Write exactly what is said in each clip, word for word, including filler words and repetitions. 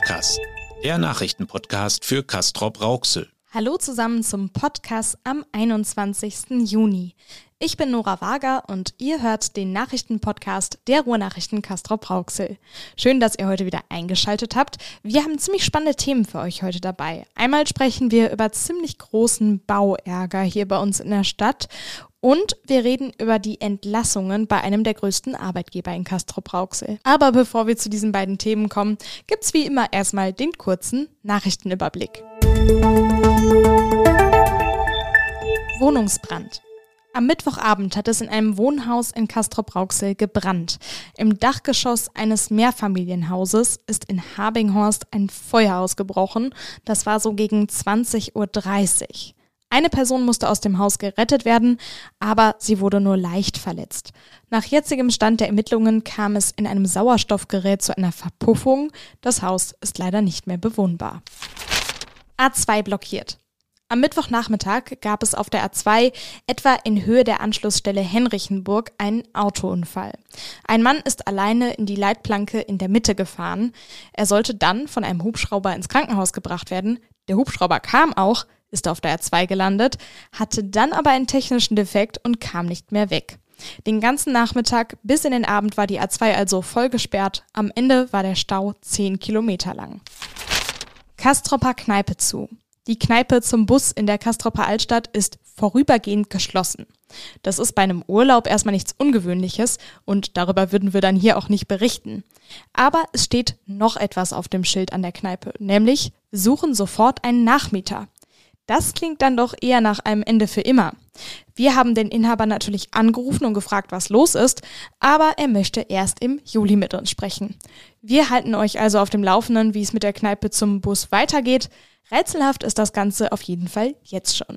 Podcast, der Nachrichtenpodcast für Castrop-Rauxel. Hallo zusammen zum Podcast am einundzwanzigsten Juni. Ich bin Nora Wager und ihr hört den Nachrichtenpodcast der Ruhrnachrichten Castrop-Rauxel. Schön, dass ihr heute wieder eingeschaltet habt. Wir haben ziemlich spannende Themen für euch heute dabei. Einmal sprechen wir über ziemlich großen Bauärger hier bei uns in der Stadt und wir reden über die Entlassungen bei einem der größten Arbeitgeber in Castrop-Rauxel. Aber bevor wir zu diesen beiden Themen kommen, gibt's wie immer erstmal den kurzen Nachrichtenüberblick. Wohnungsbrand. Am Mittwochabend hat es in einem Wohnhaus in Castrop-Rauxel gebrannt. Im Dachgeschoss eines Mehrfamilienhauses ist in Habinghorst ein Feuer ausgebrochen. Das war so gegen zwanzig Uhr dreißig. Eine Person musste aus dem Haus gerettet werden, aber sie wurde nur leicht verletzt. Nach jetzigem Stand der Ermittlungen kam es in einem Sauerstoffgerät zu einer Verpuffung. Das Haus ist leider nicht mehr bewohnbar. A zwei blockiert. Am Mittwochnachmittag gab es auf der A zwei etwa in Höhe der Anschlussstelle Henrichenburg einen Autounfall. Ein Mann ist alleine in die Leitplanke in der Mitte gefahren. Er sollte dann von einem Hubschrauber ins Krankenhaus gebracht werden. Der Hubschrauber kam auch, ist auf der A zwei gelandet, hatte dann aber einen technischen Defekt und kam nicht mehr weg. Den ganzen Nachmittag bis in den Abend war die A zwei also voll gesperrt. Am Ende war der Stau zehn Kilometer lang. Castropper Kneipe zu. Die Kneipe zum Bus in der Castropper Altstadt ist vorübergehend geschlossen. Das ist bei einem Urlaub erstmal nichts Ungewöhnliches und darüber würden wir dann hier auch nicht berichten. Aber es steht noch etwas auf dem Schild an der Kneipe, nämlich suchen sofort einen Nachmieter. Das klingt dann doch eher nach einem Ende für immer. Wir haben den Inhaber natürlich angerufen und gefragt, was los ist, aber er möchte erst im Juli mit uns sprechen. Wir halten euch also auf dem Laufenden, wie es mit der Kneipe zum Bus weitergeht. Rätselhaft ist das Ganze auf jeden Fall jetzt schon.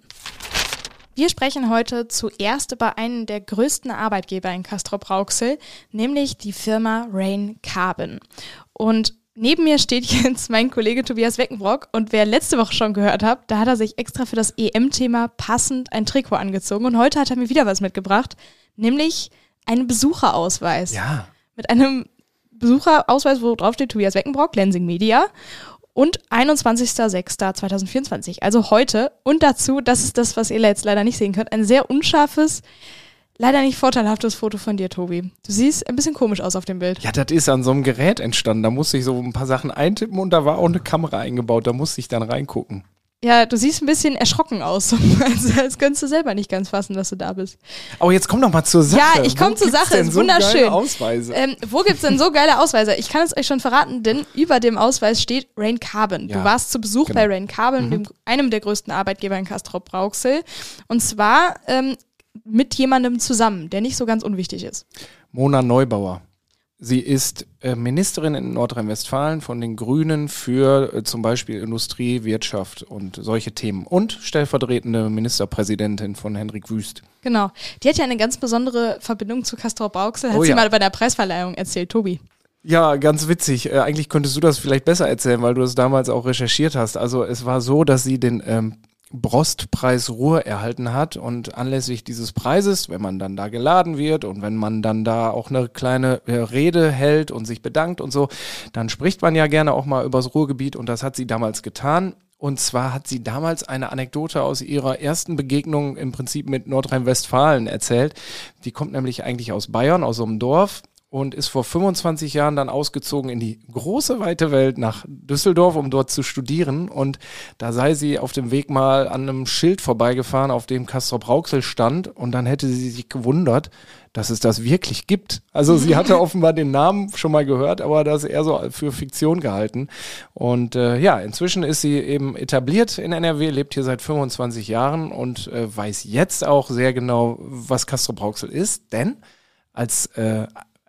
Wir sprechen heute zuerst über einen der größten Arbeitgeber in Castrop-Rauxel, nämlich die Firma Rain Carbon. Und neben mir steht jetzt mein Kollege Tobias Weckenbrock und wer letzte Woche schon gehört hat, da hat er sich extra für das E M-Thema passend ein Trikot angezogen und heute hat er mir wieder was mitgebracht, nämlich einen Besucherausweis. Ja. Mit einem Besucherausweis, wo drauf steht Tobias Weckenbrock, Lensing Media und einundzwanzigster sechster zweitausendvierundzwanzig, also heute. Und dazu, das ist das, was ihr jetzt leider nicht sehen könnt, ein sehr unscharfes, leider nicht vorteilhaftes Foto von dir, Tobi. Du siehst ein bisschen komisch aus auf dem Bild. Ja, das ist an so einem Gerät entstanden. Da musste ich so ein paar Sachen eintippen und da war auch eine Kamera eingebaut. Da musste ich dann reingucken. Ja, du siehst ein bisschen erschrocken aus. als, als könntest du selber nicht ganz fassen, dass du da bist. Aber jetzt komm doch mal zur Sache. Ja, ich komme zur Sache. Ist so wunderschön. Geile Ausweise? Ähm, wo gibt's denn so geile Ausweise? Ich kann es euch schon verraten, denn über dem Ausweis steht Rain Carbon. Ja, du warst zu Besuch genau. bei Rain Carbon, Mhm. dem, einem der größten Arbeitgeber in Castrop-Rauxel. Und zwar ähm, mit jemandem zusammen, der nicht so ganz unwichtig ist. Mona Neubauer. Sie ist äh, Ministerin in Nordrhein-Westfalen von den Grünen für äh, zum Beispiel Industrie, Wirtschaft und solche Themen. Und stellvertretende Ministerpräsidentin von Hendrik Wüst. Genau. Die hat ja eine ganz besondere Verbindung zu Castrop-Rauxel. Hat Oh sie ja. mal bei der Preisverleihung erzählt, Tobi. Ja, ganz witzig. Äh, eigentlich könntest du das vielleicht besser erzählen, weil du das damals auch recherchiert hast. Also es war so, dass sie den ähm, Brostpreis Ruhr erhalten hat und anlässlich dieses Preises, wenn man dann da geladen wird und wenn man dann da auch eine kleine äh, Rede hält und sich bedankt und so, dann spricht man ja gerne auch mal übers Ruhrgebiet und das hat sie damals getan. Und zwar hat sie damals eine Anekdote aus ihrer ersten Begegnung im Prinzip mit Nordrhein-Westfalen erzählt. Die kommt nämlich eigentlich aus Bayern, aus so einem Dorf. Und ist vor fünfundzwanzig Jahren dann ausgezogen in die große, weite Welt nach Düsseldorf, um dort zu studieren. Und da sei sie auf dem Weg mal an einem Schild vorbeigefahren, auf dem Castrop-Rauxel stand. Und dann hätte sie sich gewundert, dass es das wirklich gibt. Also sie hatte offenbar den Namen schon mal gehört, aber das eher so für Fiktion gehalten. Und äh, ja, inzwischen ist sie eben etabliert in N R W, lebt hier seit fünfundzwanzig Jahren und äh, weiß jetzt auch sehr genau, was Castrop-Rauxel ist. Denn als äh,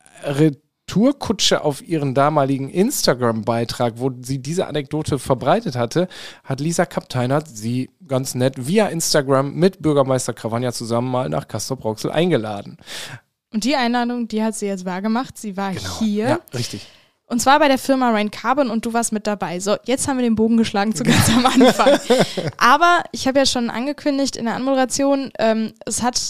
Retourkutsche auf ihren damaligen Instagram-Beitrag, wo sie diese Anekdote verbreitet hatte, hat Lisa Kapteinert sie ganz nett via Instagram mit Bürgermeister Cravagna zusammen mal nach Castrop-Rauxel eingeladen. Und die Einladung, die hat sie jetzt wahrgemacht. Sie war Genau. hier. Ja, richtig. Und zwar bei der Firma Rain Carbon und du warst mit dabei. So, jetzt haben wir den Bogen geschlagen zu ganz am Anfang. Aber ich habe ja schon angekündigt in der Anmoderation, ähm, es hat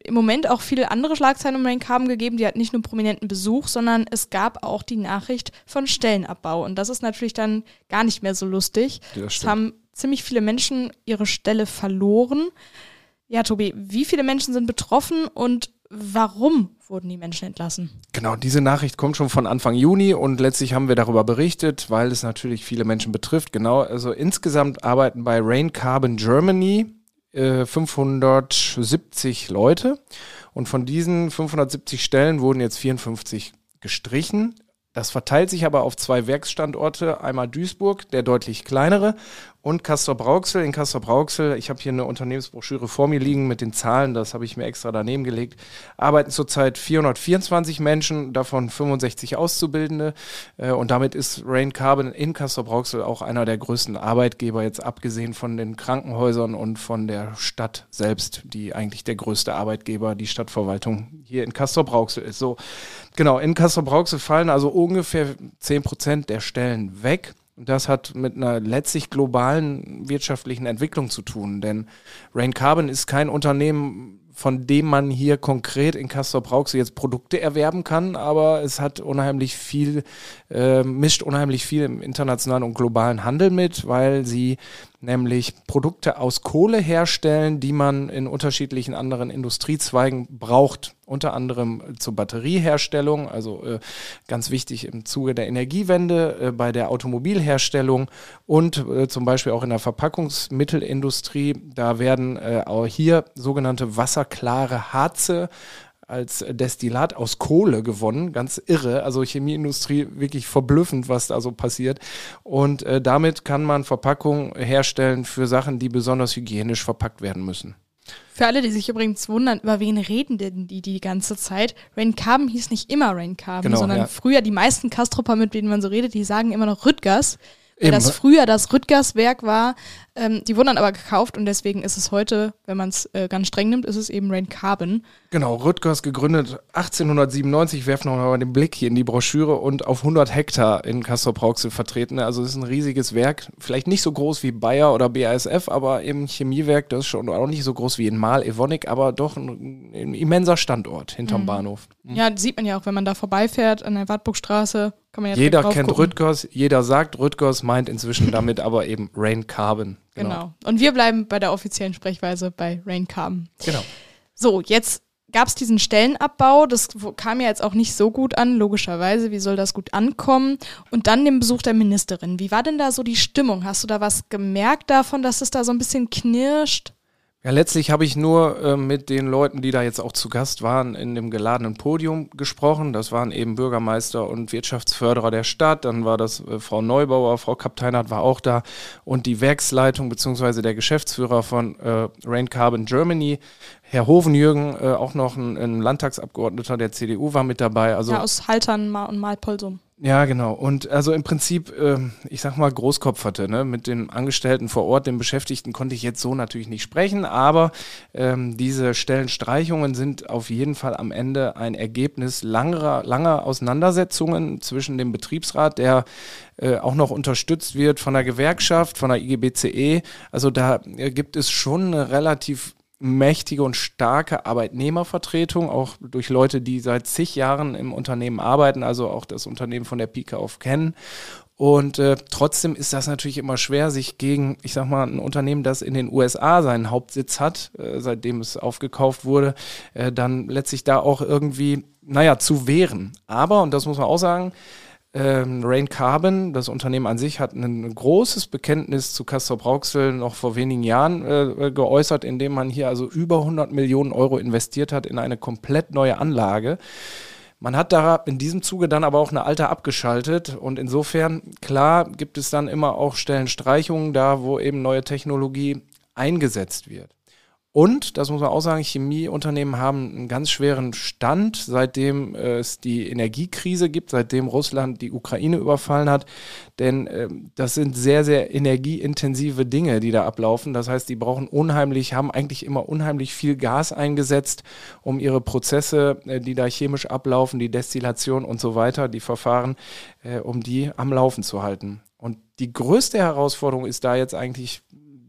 im Moment auch viele andere Schlagzeilen um Rain Carbon gegeben, die hat nicht nur prominenten Besuch, sondern es gab auch die Nachricht von Stellenabbau. Und das ist natürlich dann gar nicht mehr so lustig. Es haben ziemlich viele Menschen ihre Stelle verloren. Ja, Tobi, wie viele Menschen sind betroffen und warum wurden die Menschen entlassen? Genau, diese Nachricht kommt schon von Anfang Juni und letztlich haben wir darüber berichtet, weil es natürlich viele Menschen betrifft. Genau, also insgesamt arbeiten bei Rain Carbon Germany äh, fünfhundertsiebzig Leute und von diesen fünfhundertsiebzig Stellen wurden jetzt vierundfünfzig gestrichen. Das verteilt sich aber auf zwei Werksstandorte, einmal Duisburg, der deutlich kleinere, und Castrop-Rauxel. In Castrop-Rauxel, ich habe hier eine Unternehmensbroschüre vor mir liegen mit den Zahlen, das habe ich mir extra daneben gelegt, arbeiten zurzeit vierhundertvierundzwanzig Menschen, davon fünfundsechzig Auszubildende. Und damit ist Rain Carbon in Castrop-Rauxel auch einer der größten Arbeitgeber, jetzt abgesehen von den Krankenhäusern und von der Stadt selbst, die eigentlich der größte Arbeitgeber, die Stadtverwaltung hier in Castrop-Rauxel ist. So, genau, in Castrop-Rauxel fallen also ungefähr zehn Prozent der Stellen weg. Und das hat mit einer letztlich globalen wirtschaftlichen Entwicklung zu tun, denn Rain Carbon ist kein Unternehmen, von dem man hier konkret in Castrop-Rauxel jetzt Produkte erwerben kann, aber es hat unheimlich viel, äh, mischt unheimlich viel im internationalen und globalen Handel mit, weil sie nämlich Produkte aus Kohle herstellen, die man in unterschiedlichen anderen Industriezweigen braucht, unter anderem zur Batterieherstellung, also äh, ganz wichtig im Zuge der Energiewende, äh, bei der Automobilherstellung und äh, zum Beispiel auch in der Verpackungsmittelindustrie. Da werden äh, auch hier sogenannte wasserklare Harze als Destillat aus Kohle gewonnen, ganz irre, also Chemieindustrie wirklich verblüffend, was da so passiert und äh, damit kann man Verpackungen herstellen für Sachen, die besonders hygienisch verpackt werden müssen. Für alle, die sich übrigens wundern, über wen reden denn die die ganze Zeit? Rain Carbon hieß nicht immer Rain Carbon, genau, sondern ja. früher die meisten Castropper, mit denen man so redet, die sagen immer noch Rüttgers. Weil das früher das Rüttgers-Werk war, ähm, die wurden dann aber gekauft und deswegen ist es heute, wenn man es äh, ganz streng nimmt, ist es eben Rain Carbon. Genau, Rüttgers gegründet achtzehnhundertsiebenundneunzig, ich werfe noch mal den Blick hier in die Broschüre und auf hundert Hektar in Castrop-Rauxel vertreten. Also es ist ein riesiges Werk, vielleicht nicht so groß wie Bayer oder B A S F, aber eben Chemiewerk, das ist schon auch nicht so groß wie in Mahl, Evonik, aber doch ein, ein immenser Standort hinterm mhm. Bahnhof. Mhm. Ja, sieht man ja auch, wenn man da vorbeifährt an der Wartburgstraße. Kann man ja jeder kennt gucken. Rüttgers, jeder sagt Rüttgers, meint inzwischen damit aber eben Rain Carbon. Genau. genau. Und wir bleiben bei der offiziellen Sprechweise bei Rain Carbon. Genau. So, jetzt gab es diesen Stellenabbau. Das kam ja jetzt auch nicht so gut an, logischerweise. Wie soll das gut ankommen? Und dann den Besuch der Ministerin. Wie war denn da so die Stimmung? Hast du da was gemerkt davon, dass es da so ein bisschen knirscht? Ja, letztlich habe ich nur äh, mit den Leuten, die da jetzt auch zu Gast waren, in dem geladenen Podium gesprochen. Das waren eben Bürgermeister und Wirtschaftsförderer der Stadt. Dann war das äh, Frau Neubauer, Frau Kapteinhardt war auch da und die Werksleitung bzw. der Geschäftsführer von äh, Rain Carbon Germany, Herr Hovenjürgen, äh, auch noch ein, ein Landtagsabgeordneter der C D U war mit dabei. Also, ja, aus Haltern und Malpolsum. Ja, genau. Und also im Prinzip, äh, ich sag mal, Großkopferte, ne? Mit den Angestellten vor Ort, den Beschäftigten konnte ich jetzt so natürlich nicht sprechen, aber ähm, diese Stellenstreichungen sind auf jeden Fall am Ende ein Ergebnis langer, langer Auseinandersetzungen zwischen dem Betriebsrat, der äh, auch noch unterstützt wird von der Gewerkschaft, von der I G B C E. Also da äh, gibt es schon eine relativ mächtige und starke Arbeitnehmervertretung, auch durch Leute, die seit zig Jahren im Unternehmen arbeiten, also auch das Unternehmen von der Pike auf kennen. Und äh, trotzdem ist das natürlich immer schwer, sich gegen, ich sag mal, ein Unternehmen, das in den U S A seinen Hauptsitz hat, äh, seitdem es aufgekauft wurde, äh, dann letztlich da auch irgendwie, naja, zu wehren. Aber, und das muss man auch sagen, Ähm, Rain Carbon, das Unternehmen an sich, hat ein großes Bekenntnis zu Castrop-Rauxel noch vor wenigen Jahren äh, geäußert, indem man hier also über hundert Millionen Euro investiert hat in eine komplett neue Anlage. Man hat da in diesem Zuge dann aber auch eine alte abgeschaltet und insofern, klar, gibt es dann immer auch Stellenstreichungen da, wo eben neue Technologie eingesetzt wird. Und, das muss man auch sagen, Chemieunternehmen haben einen ganz schweren Stand, seitdem äh, es die Energiekrise gibt, seitdem Russland die Ukraine überfallen hat. Denn äh, das sind sehr, sehr energieintensive Dinge, die da ablaufen. Das heißt, die brauchen unheimlich, haben eigentlich immer unheimlich viel Gas eingesetzt, um ihre Prozesse, äh, die da chemisch ablaufen, die Destillation und so weiter, die Verfahren, äh, um die am Laufen zu halten. Und die größte Herausforderung ist da jetzt eigentlich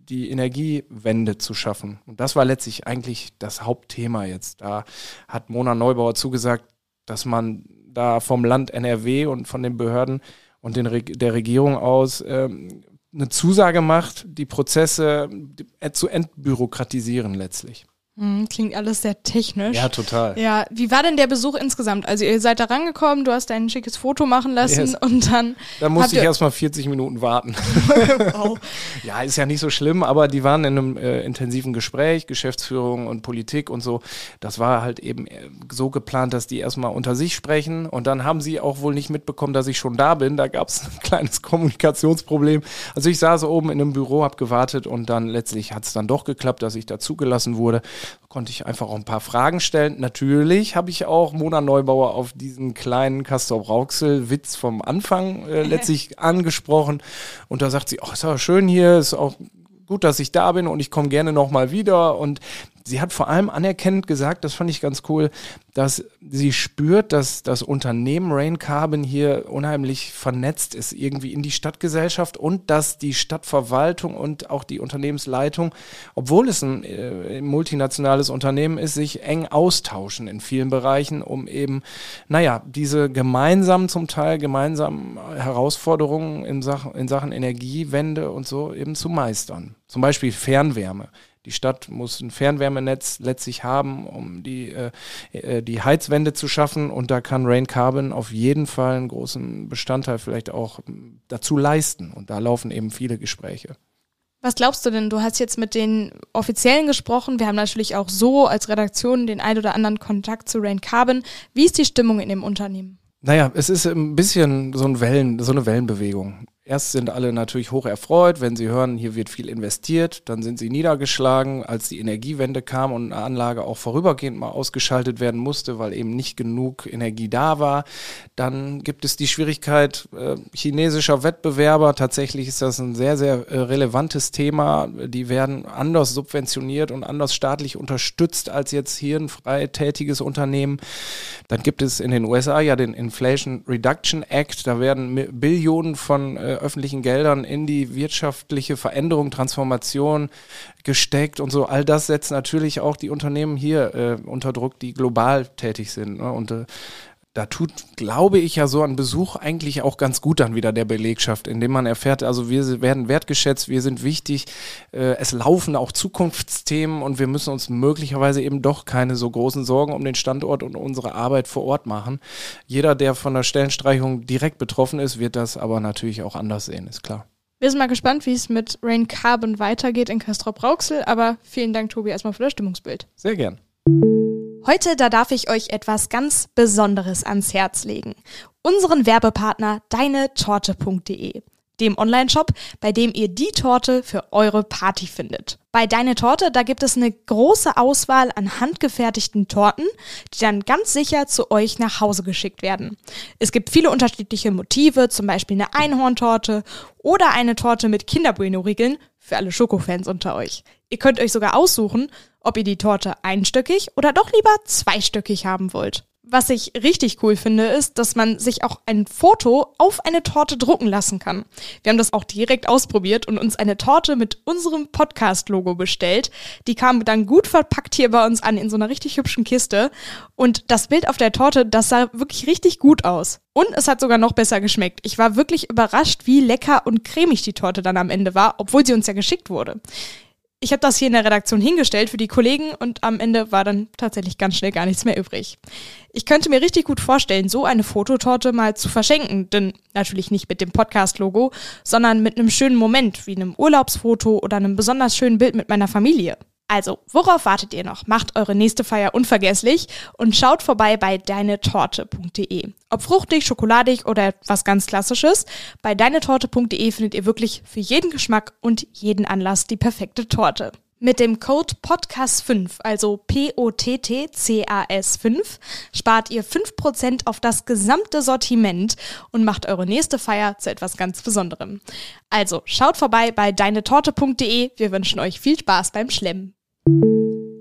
die Energiewende zu schaffen. Und das war letztlich eigentlich das Hauptthema jetzt. Da hat Mona Neubauer zugesagt, dass man da vom Land N R W und von den Behörden und den, der Regierung aus ähm, eine Zusage macht, die Prozesse zu entbürokratisieren letztlich. Klingt alles sehr technisch. Ja, total. Ja, wie war denn der Besuch insgesamt? Also ihr seid da rangekommen, du hast ein schickes Foto machen lassen yes. und dann... Da musste ich erstmal vierzig Minuten warten. Wow. Ja, ist ja nicht so schlimm, aber die waren in einem äh, intensiven Gespräch, Geschäftsführung und Politik und so. Das war halt eben so geplant, dass die erstmal unter sich sprechen und dann haben sie auch wohl nicht mitbekommen, dass ich schon da bin. Da gab es ein kleines Kommunikationsproblem. Also ich saß oben in einem Büro, habe gewartet und dann letztlich hat es dann doch geklappt, dass ich da zugelassen wurde. Konnte ich einfach auch ein paar Fragen stellen. Natürlich habe ich auch Mona Neubauer auf diesen kleinen Castrop-Rauxel-Witz vom Anfang äh, letztlich angesprochen. Und da sagt sie, ach, ist ja schön hier, ist auch gut, dass ich da bin und ich komme gerne nochmal wieder. Und sie hat vor allem anerkennend gesagt, das fand ich ganz cool, dass sie spürt, dass das Unternehmen Rain Carbon hier unheimlich vernetzt ist, irgendwie in die Stadtgesellschaft und dass die Stadtverwaltung und auch die Unternehmensleitung, obwohl es ein äh, multinationales Unternehmen ist, sich eng austauschen in vielen Bereichen, um eben, naja, diese gemeinsamen, zum Teil gemeinsamen Herausforderungen in Sachen, in Sachen Energiewende und so eben zu meistern. Zum Beispiel Fernwärme. Die Stadt muss ein Fernwärmenetz letztlich haben, um die, äh, die Heizwende zu schaffen. Und da kann Rain Carbon auf jeden Fall einen großen Bestandteil vielleicht auch dazu leisten. Und da laufen eben viele Gespräche. Was glaubst du denn? Du hast jetzt mit den Offiziellen gesprochen. Wir haben natürlich auch so als Redaktion den ein oder anderen Kontakt zu Rain Carbon. Wie ist die Stimmung in dem Unternehmen? Naja, es ist ein bisschen so, ein Wellen, so eine Wellenbewegung. Erst sind alle natürlich hoch erfreut, wenn sie hören, hier wird viel investiert. Dann sind sie niedergeschlagen, als die Energiewende kam und eine Anlage auch vorübergehend mal ausgeschaltet werden musste, weil eben nicht genug Energie da war. Dann gibt es die Schwierigkeit äh, chinesischer Wettbewerber. Tatsächlich ist das ein sehr, sehr äh, relevantes Thema. Die werden anders subventioniert und anders staatlich unterstützt als jetzt hier ein frei tätiges Unternehmen. Dann gibt es in den U S A ja den Inflation Reduction Act. Da werden Billionen von äh, öffentlichen Geldern in die wirtschaftliche Veränderung, Transformation gesteckt und so. All das setzt natürlich auch die Unternehmen hier äh, unter Druck, die global tätig sind. Ne? Und äh, da tut, glaube ich, ja so ein Besuch eigentlich auch ganz gut dann wieder der Belegschaft, indem man erfährt, also wir werden wertgeschätzt, wir sind wichtig, äh, es laufen auch Zukunftsthemen und wir müssen uns möglicherweise eben doch keine so großen Sorgen um den Standort und unsere Arbeit vor Ort machen. Jeder, der von der Stellenstreichung direkt betroffen ist, wird das aber natürlich auch anders sehen, ist klar. Wir sind mal gespannt, wie es mit Rain Carbon weitergeht in Castrop-Rauxel, aber vielen Dank, Tobi, erstmal für das Stimmungsbild. Sehr gern. Heute, da darf ich euch etwas ganz Besonderes ans Herz legen. Unseren Werbepartner deine torte punkt de, dem Onlineshop, bei dem ihr die Torte für eure Party findet. Bei Deine Torte, da gibt es eine große Auswahl an handgefertigten Torten, die dann ganz sicher zu euch nach Hause geschickt werden. Es gibt viele unterschiedliche Motive, zum Beispiel eine Einhorntorte oder eine Torte mit Kinder-Bueno-Riegeln für alle Schokofans unter euch. Ihr könnt euch sogar aussuchen, ob ihr die Torte einstöckig oder doch lieber zweistöckig haben wollt. Was ich richtig cool finde, ist, dass man sich auch ein Foto auf eine Torte drucken lassen kann. Wir haben das auch direkt ausprobiert und uns eine Torte mit unserem Podcast-Logo bestellt. Die kam dann gut verpackt hier bei uns an in so einer richtig hübschen Kiste. Und das Bild auf der Torte, das sah wirklich richtig gut aus. Und es hat sogar noch besser geschmeckt. Ich war wirklich überrascht, wie lecker und cremig die Torte dann am Ende war, obwohl sie uns ja geschickt wurde. Ich habe das hier in der Redaktion hingestellt für die Kollegen und am Ende war dann tatsächlich ganz schnell gar nichts mehr übrig. Ich könnte mir richtig gut vorstellen, so eine Fototorte mal zu verschenken, denn natürlich nicht mit dem Podcast-Logo, sondern mit einem schönen Moment, wie einem Urlaubsfoto oder einem besonders schönen Bild mit meiner Familie. Also, worauf wartet ihr noch? Macht eure nächste Feier unvergesslich und schaut vorbei bei deine torte punkt de. Ob fruchtig, schokoladig oder etwas ganz Klassisches, bei deine torte punkt de findet ihr wirklich für jeden Geschmack und jeden Anlass die perfekte Torte. Mit dem Code Podcast fünf, also P O T T C A S fünf, spart ihr fünf Prozent auf das gesamte Sortiment und macht eure nächste Feier zu etwas ganz Besonderem. Also schaut vorbei bei deine torte punkt de. Wir wünschen euch viel Spaß beim Schlemmen.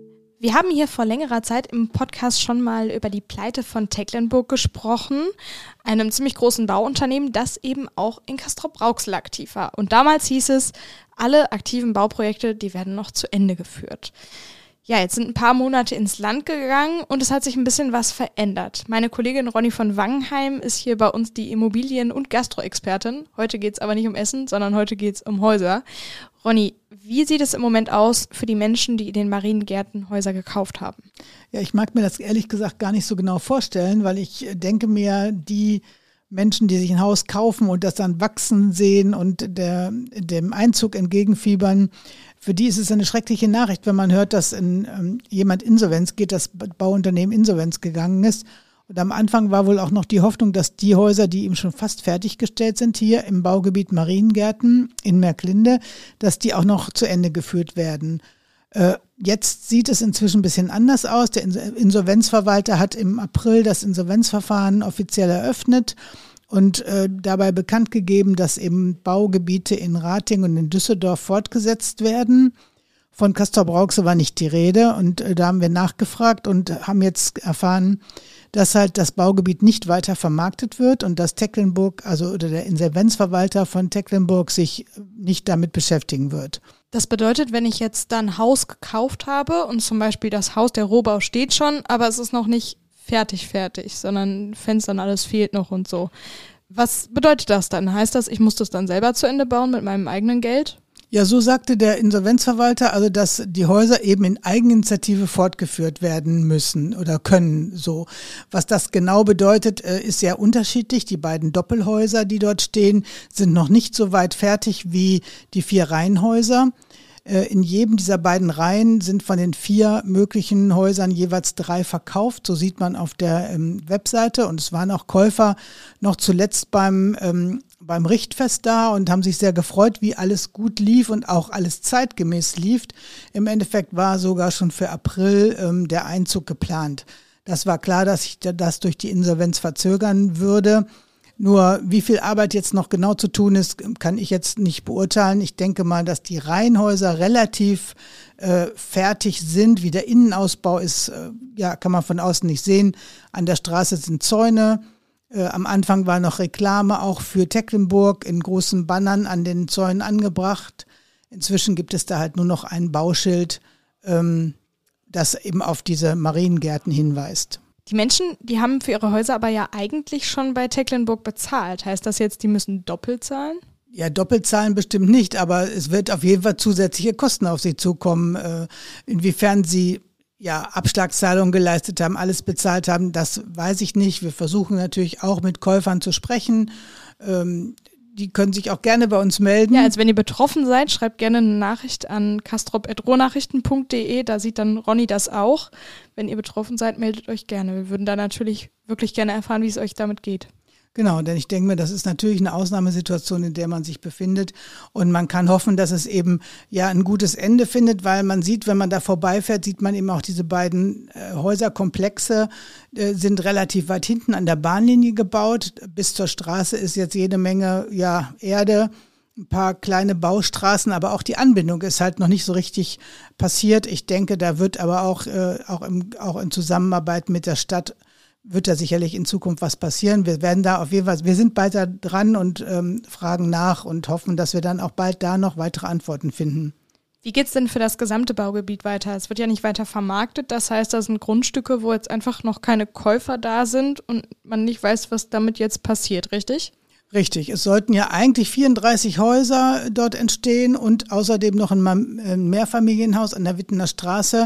Wir haben hier vor längerer Zeit im Podcast schon mal über die Pleite von Tecklenburg gesprochen, einem ziemlich großen Bauunternehmen, das eben auch in Castrop-Rauxel aktiv war. Und damals hieß es, alle aktiven Bauprojekte, die werden noch zu Ende geführt. Ja, jetzt sind ein paar Monate ins Land gegangen und es hat sich ein bisschen was verändert. Meine Kollegin Ronny von Wangenheim ist hier bei uns die Immobilien- und Gastro-Expertin. Heute geht es aber nicht um Essen, sondern heute geht es um Häuser. Ronny, wie sieht es im Moment aus für die Menschen, die in den Mariengärten Häuser gekauft haben? Ja, ich mag mir das ehrlich gesagt gar nicht so genau vorstellen, weil ich denke mir, die Menschen, die sich ein Haus kaufen und das dann wachsen sehen und der, dem Einzug entgegenfiebern, für die ist es eine schreckliche Nachricht, wenn man hört, dass in, ähm, jemand Insolvenz geht, das Bauunternehmen Insolvenz gegangen ist. Und am Anfang war wohl auch noch die Hoffnung, dass die Häuser, die ihm schon fast fertiggestellt sind, hier im Baugebiet Mariengärten in Märklinde, dass die auch noch zu Ende geführt werden. Äh, jetzt sieht es inzwischen ein bisschen anders aus. Der Insolvenzverwalter hat im April das Insolvenzverfahren offiziell eröffnet und äh, dabei bekannt gegeben, dass eben Baugebiete in Ratingen und in Düsseldorf fortgesetzt werden. Von Castrop-Rauxel war nicht die Rede und äh, da haben wir nachgefragt und haben jetzt erfahren, dass halt das Baugebiet nicht weiter vermarktet wird und dass Tecklenburg, also oder der Insolvenzverwalter von Tecklenburg sich nicht damit beschäftigen wird. Das bedeutet, wenn ich jetzt dann ein Haus gekauft habe und zum Beispiel das Haus, der Rohbau steht schon, aber es ist noch nicht fertig, fertig, sondern Fenstern, alles fehlt noch und so. Was bedeutet das dann? Heißt das, ich muss das dann selber zu Ende bauen mit meinem eigenen Geld? Ja, so sagte der Insolvenzverwalter, also dass die Häuser eben in Eigeninitiative fortgeführt werden müssen oder können so. Was das genau bedeutet, ist sehr unterschiedlich. Die beiden Doppelhäuser, die dort stehen, sind noch nicht so weit fertig wie die vier Reihenhäuser. In jedem dieser beiden Reihen sind von den vier möglichen Häusern jeweils drei verkauft. So sieht man auf der ähm, Webseite. Und es waren auch Käufer noch zuletzt beim, ähm, beim Richtfest da und haben sich sehr gefreut, wie alles gut lief und auch alles zeitgemäß lief. Im Endeffekt war sogar schon für April ähm, der Einzug geplant. Das war klar, dass sich das durch die Insolvenz verzögern würde. Nur wie viel Arbeit jetzt noch genau zu tun ist, kann ich jetzt nicht beurteilen. Ich denke mal, dass die Reihenhäuser relativ äh, fertig sind. Wie der Innenausbau ist, äh, ja, kann man von außen nicht sehen. An der Straße sind Zäune. Äh, am Anfang war noch Reklame auch für Tecklenburg in großen Bannern an den Zäunen angebracht. Inzwischen gibt es da halt nur noch ein Bauschild, ähm, das eben auf diese Mariengärten hinweist. Die Menschen, die haben für ihre Häuser aber ja eigentlich schon bei Tecklenburg bezahlt. Heißt das jetzt, die müssen doppelt zahlen? Ja, doppelt zahlen bestimmt nicht, aber es wird auf jeden Fall zusätzliche Kosten auf sie zukommen. Äh, inwiefern sie ja Abschlagszahlungen geleistet haben, alles bezahlt haben, das weiß ich nicht. Wir versuchen natürlich auch mit Käufern zu sprechen. Ähm, Die können sich auch gerne bei uns melden. Ja, also wenn ihr betroffen seid, schreibt gerne eine Nachricht an castrop at rohnachrichten punkt de. Da sieht dann Ronny das auch. Wenn ihr betroffen seid, meldet euch gerne. Wir würden da natürlich wirklich gerne erfahren, wie es euch damit geht. Genau, denn ich denke mir, das ist natürlich eine Ausnahmesituation, in der man sich befindet. Und man kann hoffen, dass es eben ja ein gutes Ende findet, weil man sieht, wenn man da vorbeifährt, sieht man eben auch diese beiden äh, Häuserkomplexe äh, sind relativ weit hinten an der Bahnlinie gebaut. Bis zur Straße ist jetzt jede Menge ja Erde, ein paar kleine Baustraßen, aber auch die Anbindung ist halt noch nicht so richtig passiert. Ich denke, da wird aber auch, äh, auch, im, auch in Zusammenarbeit mit der Stadt wird da sicherlich in Zukunft was passieren. Wir werden da auf jeden Fall, wir sind bald da dran und ähm, fragen nach und hoffen, dass wir dann auch bald da noch weitere Antworten finden. Wie geht's denn für das gesamte Baugebiet weiter? Es wird ja nicht weiter vermarktet. Das heißt, da sind Grundstücke, wo jetzt einfach noch keine Käufer da sind und man nicht weiß, was damit jetzt passiert, richtig? Richtig. Es sollten ja eigentlich vierunddreißig Häuser dort entstehen und außerdem noch ein Mehrfamilienhaus an der Wittener Straße.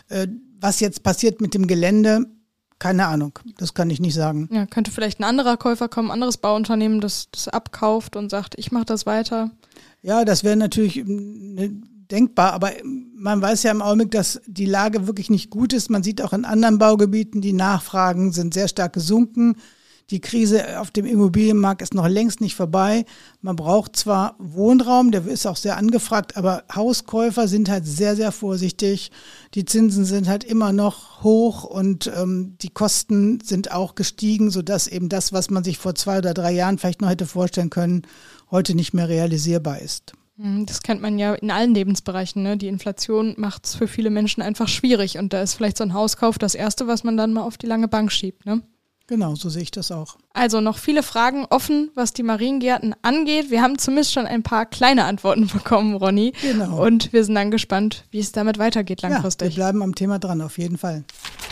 Was jetzt passiert mit dem Gelände, keine Ahnung, das kann ich nicht sagen. Ja, könnte vielleicht ein anderer Käufer kommen, ein anderes Bauunternehmen, das das abkauft und sagt, ich mache das weiter. Ja, das wäre natürlich ne, denkbar, aber man weiß ja im Augenblick, dass die Lage wirklich nicht gut ist. Man sieht auch in anderen Baugebieten, die Nachfragen sind sehr stark gesunken. Die Krise auf dem Immobilienmarkt ist noch längst nicht vorbei. Man braucht zwar Wohnraum, der ist auch sehr angefragt, aber Hauskäufer sind halt sehr, sehr vorsichtig. Die Zinsen sind halt immer noch hoch und ähm, die Kosten sind auch gestiegen, sodass eben das, was man sich vor zwei oder drei Jahren vielleicht noch hätte vorstellen können, heute nicht mehr realisierbar ist. Das kennt man ja in allen Lebensbereichen, ne? Die Inflation macht es für viele Menschen einfach schwierig und da ist vielleicht so ein Hauskauf das Erste, was man dann mal auf die lange Bank schiebt, ne? Genau, so sehe ich das auch. Also noch viele Fragen offen, was die Mariengärten angeht. Wir haben zumindest schon ein paar kleine Antworten bekommen, Ronny. Genau. Und wir sind dann gespannt, wie es damit weitergeht langfristig. Ja, wir bleiben am Thema dran, auf jeden Fall.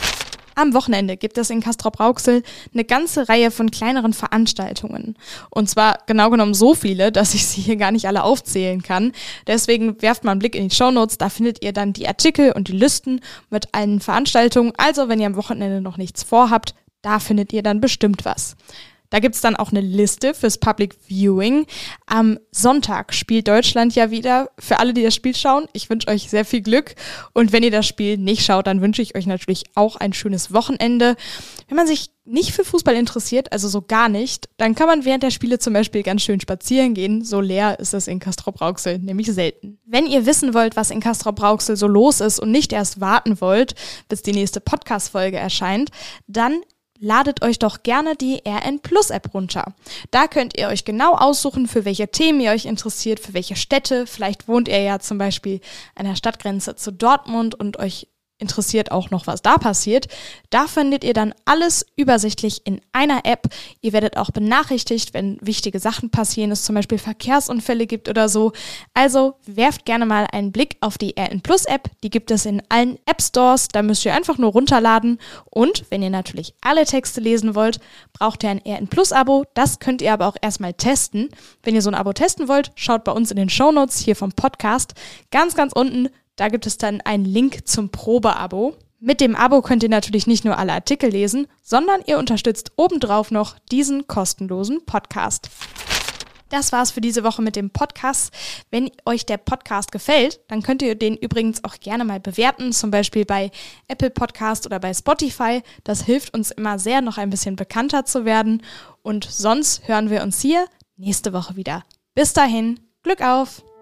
Am Wochenende gibt es in Castrop-Rauxel eine ganze Reihe von kleineren Veranstaltungen. Und zwar genau genommen so viele, dass ich sie hier gar nicht alle aufzählen kann. Deswegen werft mal einen Blick in die Shownotes, da findet ihr dann die Artikel und die Listen mit allen Veranstaltungen. Also wenn ihr am Wochenende noch nichts vorhabt, da findet ihr dann bestimmt was. Da gibt's dann auch eine Liste fürs Public Viewing. Am Sonntag spielt Deutschland ja wieder. Für alle, die das Spiel schauen, ich wünsche euch sehr viel Glück. Und wenn ihr das Spiel nicht schaut, dann wünsche ich euch natürlich auch ein schönes Wochenende. Wenn man sich nicht für Fußball interessiert, also so gar nicht, dann kann man während der Spiele zum Beispiel ganz schön spazieren gehen. So leer ist es in Castrop-Rauxel nämlich selten. Wenn ihr wissen wollt, was in Castrop-Rauxel so los ist und nicht erst warten wollt, bis die nächste Podcast-Folge erscheint, dann ladet euch doch gerne die R N Plus App runter. Da könnt ihr euch genau aussuchen, für welche Themen ihr euch interessiert, für welche Städte. Vielleicht wohnt ihr ja zum Beispiel an der Stadtgrenze zu Dortmund und euch interessiert auch noch, was da passiert. Da findet ihr dann alles übersichtlich in einer App. Ihr werdet auch benachrichtigt, wenn wichtige Sachen passieren, es zum Beispiel Verkehrsunfälle gibt oder so. Also werft gerne mal einen Blick auf die R N Plus App. Die gibt es in allen App Stores. Da müsst ihr einfach nur runterladen. Und wenn ihr natürlich alle Texte lesen wollt, braucht ihr ein R N Plus Abo. Das könnt ihr aber auch erstmal testen. Wenn ihr so ein Abo testen wollt, schaut bei uns in den Shownotes hier vom Podcast. Ganz, ganz unten, da gibt es dann einen Link zum Probeabo. Mit dem Abo könnt ihr natürlich nicht nur alle Artikel lesen, sondern ihr unterstützt obendrauf noch diesen kostenlosen Podcast. Das war's für diese Woche mit dem Podcast. Wenn euch der Podcast gefällt, dann könnt ihr den übrigens auch gerne mal bewerten, zum Beispiel bei Apple Podcast oder bei Spotify. Das hilft uns immer sehr, noch ein bisschen bekannter zu werden. Und sonst hören wir uns hier nächste Woche wieder. Bis dahin, Glück auf!